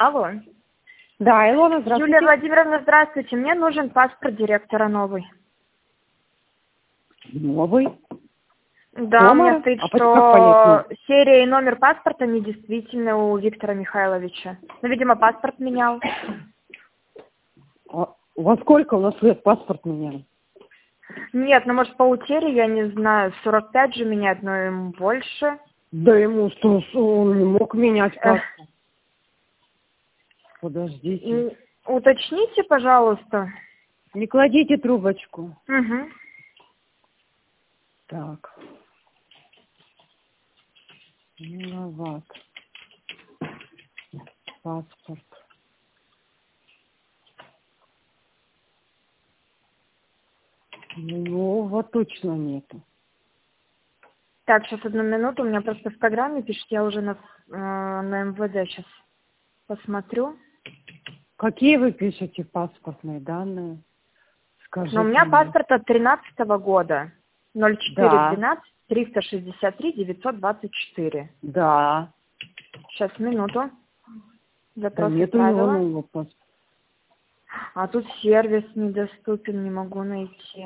Алло. Да, Илона, здравствуйте. Юлия Владимировна, здравствуйте. Мне нужен паспорт директора новый. Новый? Да, у меня Комара? стоит, А как что понять? серия и номер паспорта недействительны у Виктора Михайловича. Ну, видимо, паспорт менял. А во сколько у нас лет паспорт меняли? Нет, ну, может, по утере, я не знаю. 45 же менять, но ему больше. Да ему что, он не мог менять паспорт. Подождите. Уточните, пожалуйста. Не кладите трубочку. Угу. Так. Виноват. Паспорт. Его точно нету. Так, сейчас одну минуту. У меня просто в программе пишет, я уже на МВД сейчас посмотрю. Какие вы пишете паспортные данные? Скажите Но у меня мне. паспорт от 13-го года. 0412 Да. 363 924. Да. Сейчас, минуту. Да Запрос нет у него отправила. нового паспорта. А тут сервис недоступен, не могу найти.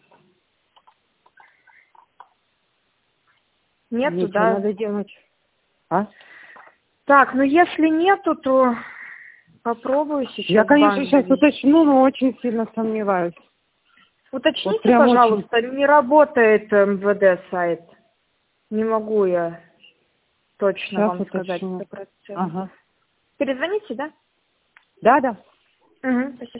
Нету, Ничего да? надо делать. А? Так, ну если нету, то попробую сейчас Я, в конечно, банк сейчас завести. уточню, но очень сильно сомневаюсь. Вот Уточните, прям пожалуйста, не работает МВД сайт. Не могу я точно Сейчас вам сказать уточню. 100%. Ага. Перезвоните, да? Да. Угу, спасибо.